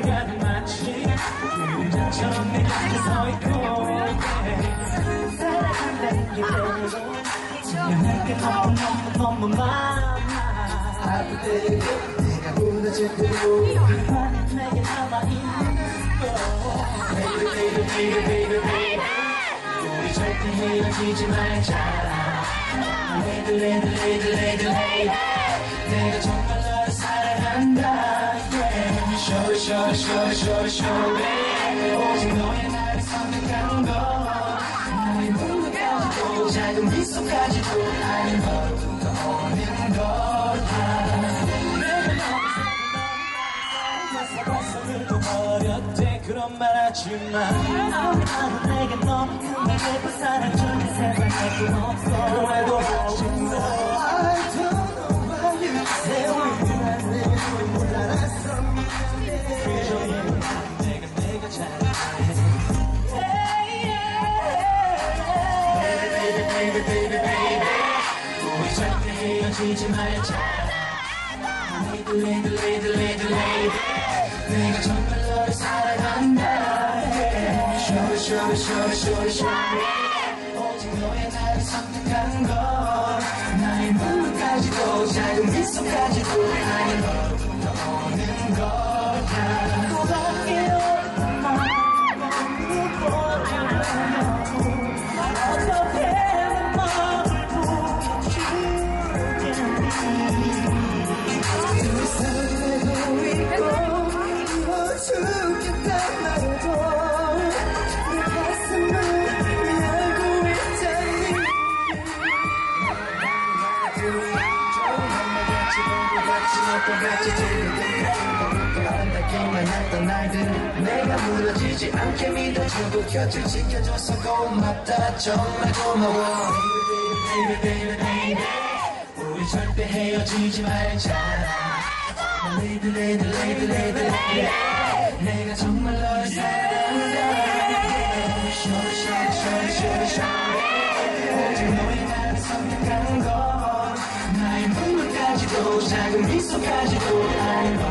가득 마치 그림자처럼 내 곁에 서있고 사랑한다는 게 내게 너무 많아 아플 때 내가 무너질 때도 내게 남아있는 거 Baby 우리 절대 헤어지지 말자 Lady 내가 정말 너를 사랑한다 Show baby 오직 너의 나를 선택한 거 나의 눈물까지도 작은 미소까지도 아닌 너로부터 오는 거야 벌써 늙어버렸대 그런 말 하지만 나는 내게 너무 큰 예쁜 사랑 전혀 세상에 또 없어 그런 말도 하지마 I don't know why you say we're 내 눈물 알았어 그저 내가 잘해 Baby 우리 절대 헤어지지 말자 Lady 내가 정말 너를 사랑한다 Show 오직 너의 나를 선택한 걸 나의 눈물까지도 작은 미소까지도 아닌 너로부터 오는 거야 너밖에 없는 마음을 버리려면 어떻게 내 마음을 죽겠단 말해도 내 가슴을 알고 있잖니 한다기만 했던 날들 내가 무너지지 않게 믿어주고 곁을 지켜줘서 고맙다 정말 고마워 Baby 우리 절대 헤어지지 말자 Lady 내가 정말 너를 사랑한다 Show 오직 너의 나를 선택한 건 나의 눈물까지도 작은 미소까지도 아닌